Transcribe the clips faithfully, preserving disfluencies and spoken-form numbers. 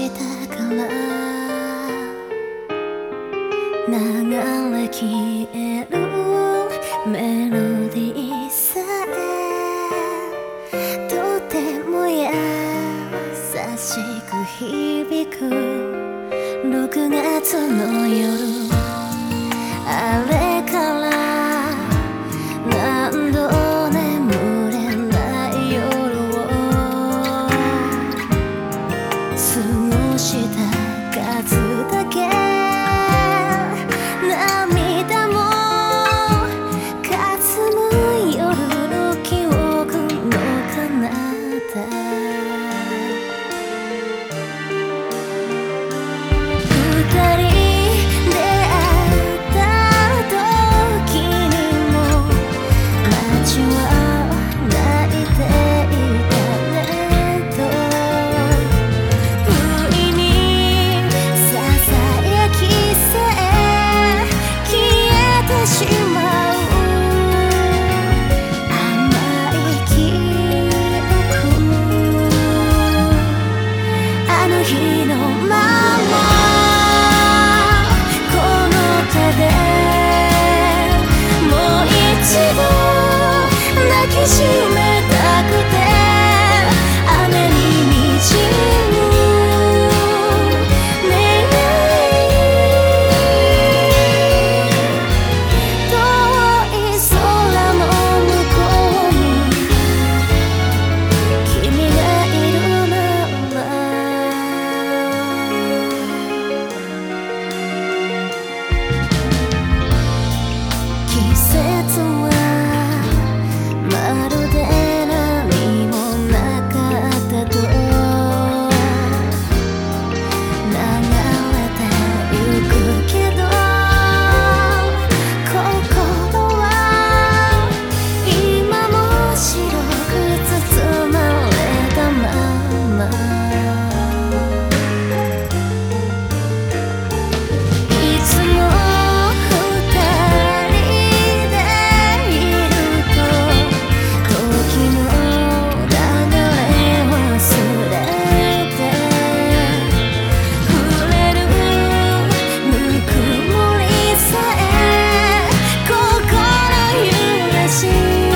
したから流れ消えるメロディーさえとても優しく響くろくがつの夜、あれから何度眠れない夜を過ごした数だけ涙もかすむ夜の記憶の彼方、二人出会った時にも街は泣いていたねと不意にささやきさえ消えてしまう甘い記憶、あの日のままこの手でもう一度抱きしめたくて、雨ににじむ願い、遠い空の向こうに君がいるなら、季節はまるで何もなかったと流れてゆくけど、心は今も白く包まれたまま、いつも二人でいると時の流れ忘れて触れるぬくもりさえ心揺らし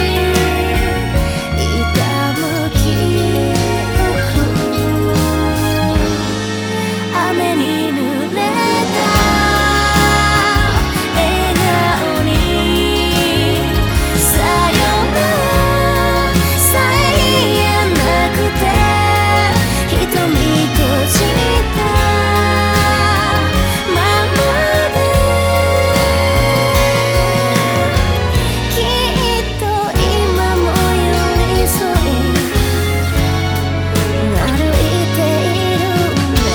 痛む記憶、雨に濡れた笑顔にさよならさえ言えなくて瞳閉じたままで、きっと今も寄り添い歩いているね。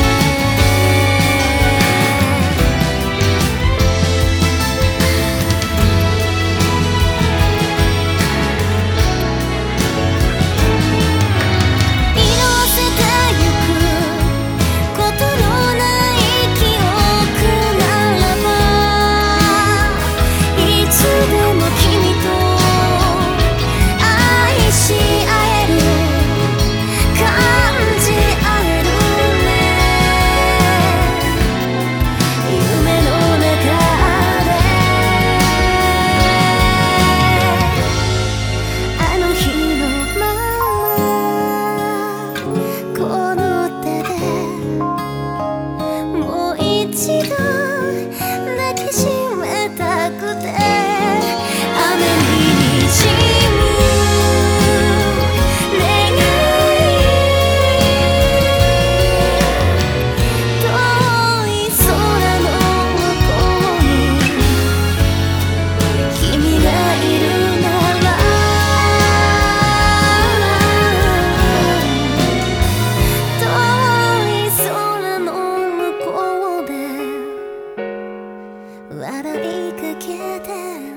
色あせてゆくことのない記憶ならば、いつでも君と愛し合える感じ合えるね、夢の中であの日のままこの手でもう一度抱きしめたくて、雨ににじむ願い、遠い空の向こうに君がいるなら、遠い空の向こうで笑いかけて